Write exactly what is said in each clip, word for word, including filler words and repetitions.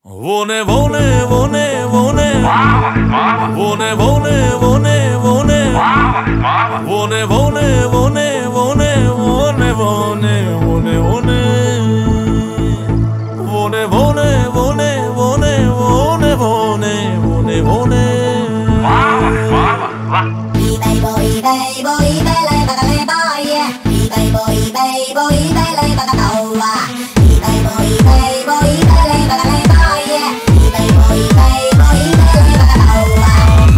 Vone, vone, vone, vone. Vone, vone, vone, vone. Vone, vone, vone, vone, vone, vone, vone, vone. Vone, vone, vone, vone, vone, vone, vone, vone. eBay boy, eBay boy, eBay lay bagale boy. eBay boy, eBay boy, eBay lay bagatawa. eBay boy, eBay boy, eBay lay bagale boy. eBay boy, eBay boy, eBay lay bagatawa.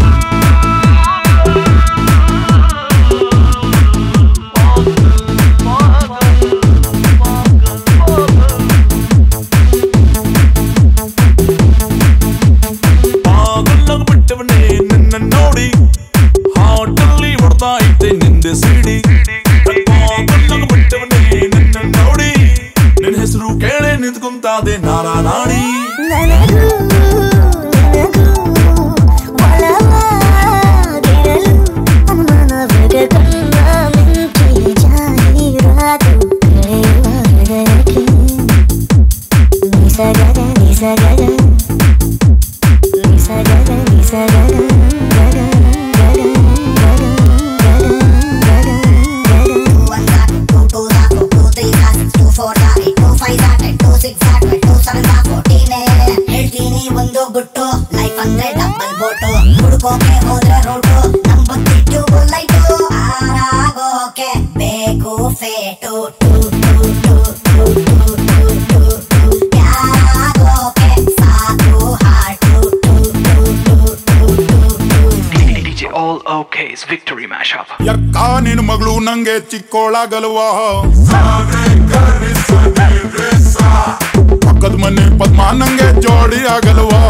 ಪಾಗಲ್ಲಾಗ ಬಿಟ್ಟವನೇ ನನ್ನ ನೋಡಿ ಹಾಟಲ್ಲಿ ಹೊಡ್ತಾ ಇದ್ದೆ ನಿಂದೆ ಸಿಡಿ ಪಾಗಲ್ಲಾಗ ಬಿಟ್ಟವನೇ ನನ್ನ ನೋಡಿ ನಿನ್ನ ಹೆಸರು ಕೇಳೆ ನಿಂತ್ಕೊಂತಾದೆ ನಾರಾ ನಾಡಿ ನನಗೂ ನಿನಗೂ ಒಲವಾಗಿರಲು ಮನವಗೆ ಕಣ್ಣ ಮಿಂಚಿನ ಜಾಹೀರಾತು ಕಳೆಯುವ ಹೃದಯಕ್ಕೆ ನಿಸಗದ ನಿಸಗದ ನಿಸಗದ ನಿಸಗದ ಗದ ಗದ ಗದ ಗದ ಗದ ಗದ One that, two two that, two three that, two four that, two five that, two six that, two seven that, fourteen. ಹೇಳ್ತೀನಿ ಒಂದು ಗುಟ್ಟು ಲೈಫ್ ಅಂದ್ರೆ ಡಬಲ್ ಬೋಟು ಹುಡುಕೋಕೆ ಹೋದ್ರೆ ರೋಟು ನಮ್ ಬುದ್ಧಿಟ್ಟು ಲೈಟು ಆರಾಗೋಕೆ ಬೇಕು ಫೇಟು ಟು ಟು ಟು ಟು ಟು ಟು ಟು ಟು ಯಾರಾಗೋಕೆ ಸಾಕು ಹಾಟು ಟು ಟು ಟು ಟು ಟು ಟು D J All OK's Victory Mashup. ಯಕ್ಕ ನಿನ್ ಮಗಳು ನಂಗೆ ಚಿಕ್ಕೋಳಾಗಲ್ವಾ ಪಕ್ಕದ ಮನೆ ಪದ್ಮ ನಂಗೆ ಜೋಡಿ ಆಗಲ್ವಾ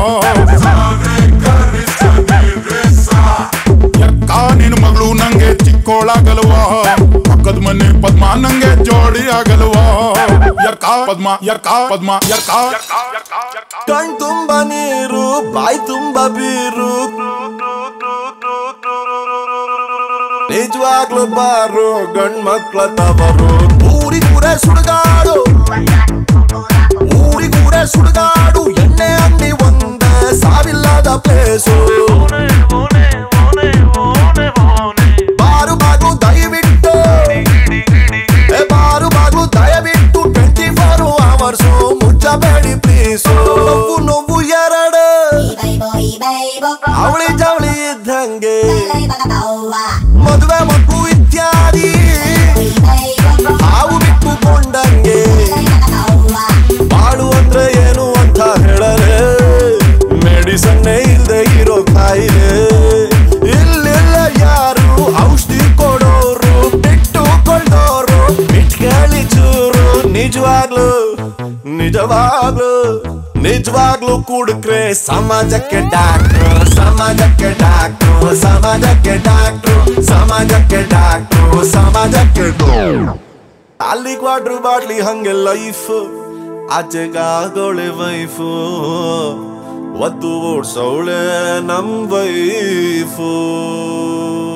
ಯಕ್ಕ ನಿನ್ ಮಗಳು ನಂಗೆ ಚಿಕ್ಕೋಳಾಗಲ್ವಾ ಪಕ್ಕದ ಮನೆ ಪದ್ಮ ನಂಗೆ ಜೋಡಿ ಆಗಲ್ವಾ ಯಕ್ಕ ಪದ್ಮ ಯಕ್ಕ ಪದ್ಮ ಯಕ್ಕ ಕಣ್ ತುಂಬ ನೀರು ಬಾಯಿ ತುಂಬ ಬೀರು ನಿಜವಾಗ್ಲು ಬಾರು ಗಂಡ್ ಮಕ್ಳ ತವರು ಊರಿಗೂರೇ ಸುಡುಗಾಡು ಊರಿಗೂರೇ ಸುಡುಗಾಡು ಎಣ್ಣೆ ಅಂಗಡಿ ಒಂದೇ ಸಾವಿಲ್ಲದ ಪ್ಲೇಸು ಬಾರು ಬಾಗ್ಲು ದಯವಿಟ್ಟು ಏ ಬಾರು ಬಾಗ್ಲು ದಯವಿಟ್ಟು ಟ್ವೆಂಟಿ ಫೋರ್ ಅವರ್ಸು ಮುಚ್ಚಬೇಡಿ ಪ್ಲೀಸು ನೋವು ನೋವು ಎರಡು eBay boy, eBay boy, ಅವಳಿ ಜವಳಿ ಇದ್ದಂಗೆ lay bagatawa. ಮದುವೆ ಮಕ್ಕಳು ಇತ್ಯಾದಿ eBay boy, ಹಾವು ಬಿಟ್ಟುಕೊಂಡಂಗೆ lay bagatawa. ಬಾಳು ಅಂದ್ರೆ ಏನು ಅಂತ ಹೇಳರೆ ಮೆಡಿಸನ್ನೇ ಇಲ್ದೆ ಇರೋ ಕಾಯಿಲೆ ಇಲ್ಲೆಲ್ಲ ಯಾರು ಔಷಧಿ ಕೊಡೋರು ಬಿಟ್ಟುಕೊಂಡೋರು ಬಿಟ್ಕಳಿ ಚೂರು ನಿಜವಾಗ್ಲು ನಿಜವಾಗ್ಲು ನಿಜವಾಗ್ಲು ಕುಡುಕ್ರೆ ಸಮಾಜಕ್ಕೆ ಡಾಕ್ಟ್ರು ಸಮಾಜಕ್ಕೆ ಡಾಕ್ಟ್ರು ಸಮಾಜಕ್ಕೆ ಡಾಕ್ಟ್ರು ಸಮಾಜಕ್ಕೆ ಡಾಕ್ಟ್ರು ಸಮಾಜಕ್ಕೆ ಅಲ್ಲಿ ಕ್ವಾಟ್ರು ಬಾಟ್ಲಿ ಹಂಗೆ ಲೈಫ್ ಆಚೆಗಾಗೋಳೆ ವೈಫು ಒತ್ತು ಓಡ್ಸವಳೆ ನಮ್ ವೈಫು